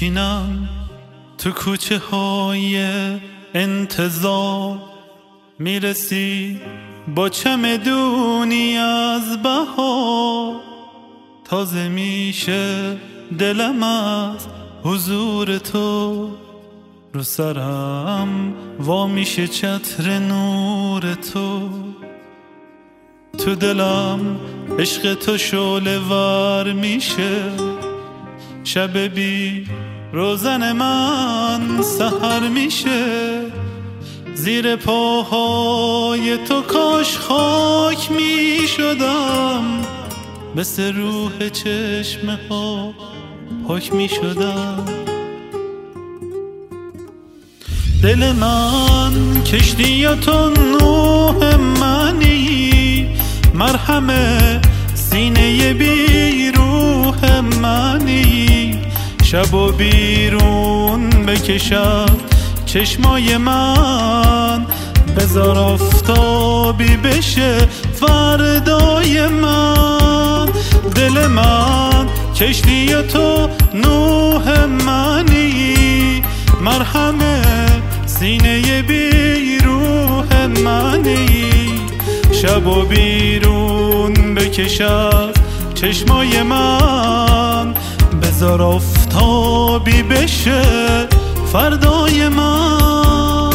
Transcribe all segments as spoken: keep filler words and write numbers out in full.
میشینم تو کوچه های انتظار، میرسی با چمدونی از بهار. تازه میشه دلم از حضور تو، رو سرم وا میشه چتر نور تو. تو دلم عشق تو شعله ور میشه، شب بی روزن من سحر میشه. زیر پاهای تو کاش خاک میشدم، مثل روح چشمه ها پاک میشدم. دل من کشتی تو نوح منی، مرهم سینه بی روح منی. شب و بیرون بکشم چشمای من، بذار آفتابی بشه فردای من. دل من کشتی تو نوح منی، مرهم سینه بی روح منی. شب و بیرون بکشد چشمای من، بذار آفتابی بشه فردای من.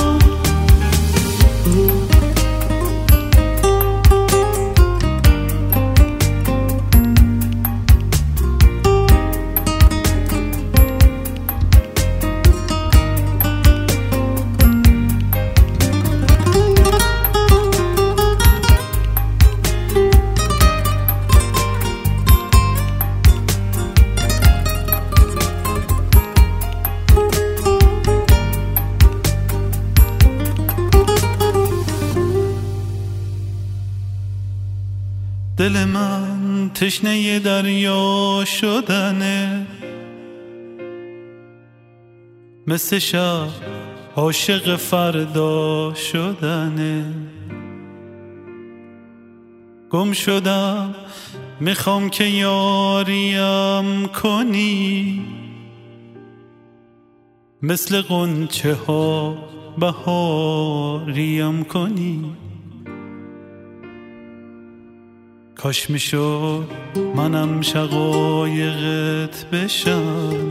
دل من تشنه دریا شدنه، مثل شب عاشق فردا شدنه. گم شدم میخوام که یاریم کنی، مثل غنچه ها بهاریم کنی. کاش میشد منم شقایقت بشم،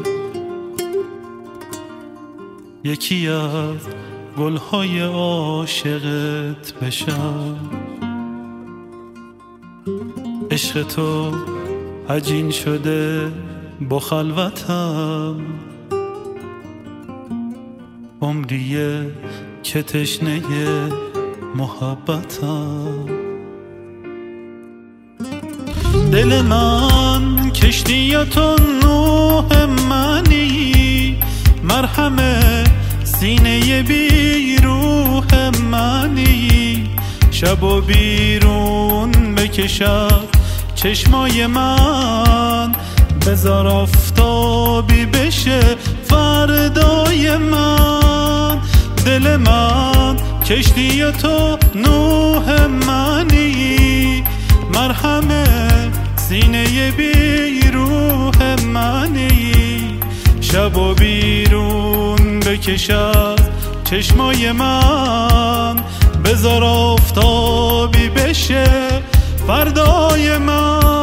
یکی از گلهای عاشقت بشم. عشق تو عجین شده با خلوتم، عمریه که تشنه محبتم. دل من کشتی تو نوح منی، مرهم سینه بی روح منی. شب و بیرون بکشد چشمای من، بذار آفتابی بشه فردای من. دل من کشتی تو نوح منی، مرهم سینه بی روح منی. شب و بیرون بکشد چشمای من، بذار آفتابی بشه فردای من.